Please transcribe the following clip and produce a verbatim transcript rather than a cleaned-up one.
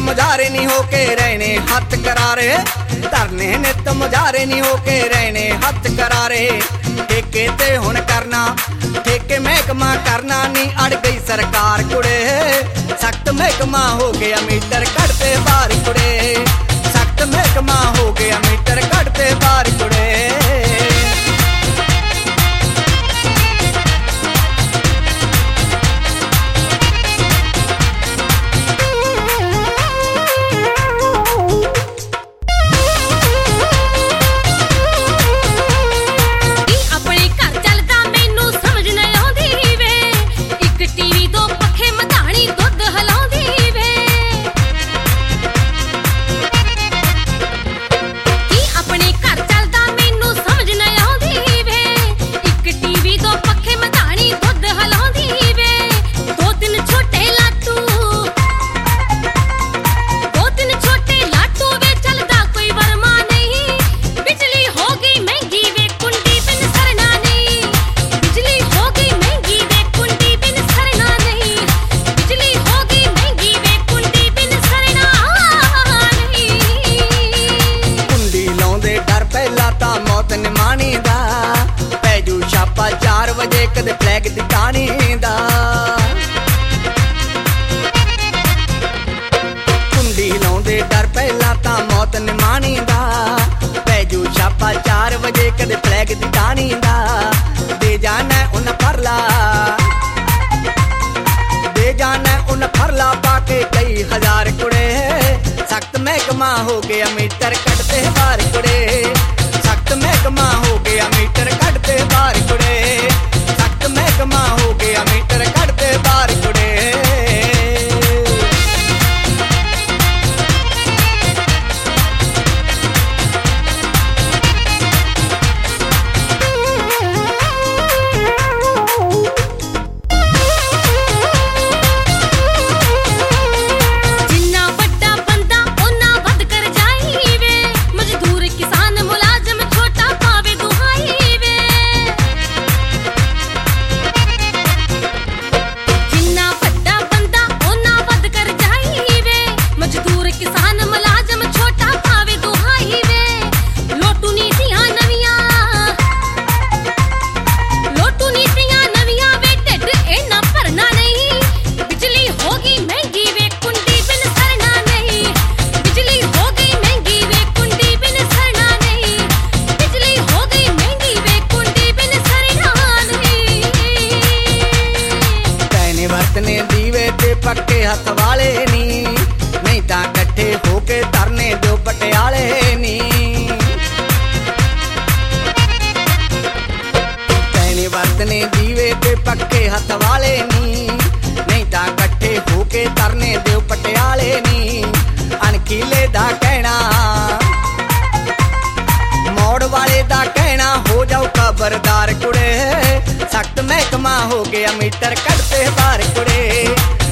ਮੁਜ਼ਾਰੇ ਨਹੀਂ ਹੋ ਕੇ ਰਹਿਣੇ ਹੱਥ ਕਰਾਰੇ ਧਰਨੇ ਨਿਤ ਮੁਜ਼ਾਰੇ ਨਹੀਂ ਹੋ ਕੇ ਰਹਿਣੇ ਹੱਥ ਕਰਾਰੇ ਠੇਕੇ ਤੇ ਹੁਣ ਕਰਨਾ ਠੇਕੇ ਮਹਿਕਮਾ ਕਰਨਾ ਨਹੀਂ ਅੜ ਗਈ ਸਰਕਾਰ ਕੁੜੇ ਸਖਤ ਮਹਿਕਮਾ ਹੋ ਗਿਆ ਮੀਟਰ ਕੱਢਦੇ ਬਾਹਰ ਕੁੜੇ ਸਖਤ ਮਹਿਕਮਾ ਹੋ ਗਿਆ ਮੀਟਰ ਕੱਢਦੇ ਬਾਹਰ ਕੁੜੇ ਨਿਮਾਣੀ ਦਾ ਪੈ ਜੂ ਛਾਪਾ ਚਾਰ ਵਜੇ ਕਦੇ ਫਲੈਗ ਦੀ ਟਾਣੀ ਦਾ ਕੁੰਡੀ ਲਾਉਂਦੇ ਡਰ ਪਹਿਲਾਂ ਤਾਂ ਮੌਤ ਨਿਮਾਣੀ ਦਾ ਪੈ ਜੂ ਛਾਪਾ ਚਾਰ ਵਜੇ ਕਦੇ ਫਲੈਗ ਦੀ ਟਾਣੀ ਦਾ ਦੇ ਜਾਣਾ ਉਨ ਫਰਲਾ ਦੇ ਜਾਣਾ ਉਨ ਫਰਲਾ ਪਾ ਕੇ ਕਈ ਹਜ਼ਾਰ ਕੁੜੇ ਸਖਤ ਮਹਿਕਮਾ ਹੋ ਗਿਆ ਮੀਟਰ ਕੱਢਦੇ ਬਾਹਰ ਕੁੜੇ ਸਖਤ ਮਹਿਕਮਾ ਹੋ ਗਿਆ ਮੀਟਰ ਕੱਢਦੇ ਬਾਹਰ ਕੁੜੇ ਸਖਤ ਮਹਿਕਮਾ ਹੋ ਗਿਆ ਮੀਟਰ ਕੱਢਦੇ ਬਾਹਰ ਕੁੜੇ ਦੀਵੇ ਤੇ ਪੱਕੇ ਹੱਥ ਵਾਲੇ ਨੀ ਨਹੀਂ ਤਾਂ ਇਕੱਠੇ ਹੋ ਕੇ ਧਰਨੇ ਦਿਓ ਪਟਿਆਲੇ ਨੀ ਕਹਿਣੇ ਵਰਤਨੇ ਦੀਵੇ ਤੇ ਪੱਕੇ ਹੱਥ ਵਾਲੇ ਨੀ ਨਹੀਂ ਤਾਂ ਇਕੱਠੇ ਹੋ ਕੇ ਧਰਨੇ ਦਿਓ ਪਟਿਆਲੇ ਨੀ ਅਣਖੀਲੇ ਦਾ ਕਹਿਣਾ ਮੋੜ ਵਾਲੇ ਦਾ ਕਹਿਣਾ ਹੋ ਜਾਓ ਖਬਰਦਾਰ ਕੁੜੇ ਸਖਤ ਮਹਿਕਮਾ ਹੋ ਗਿਆ ਮੀਟਰ ਕੱਢਦੇ ਬਾਹਰ ਕੁੜੇ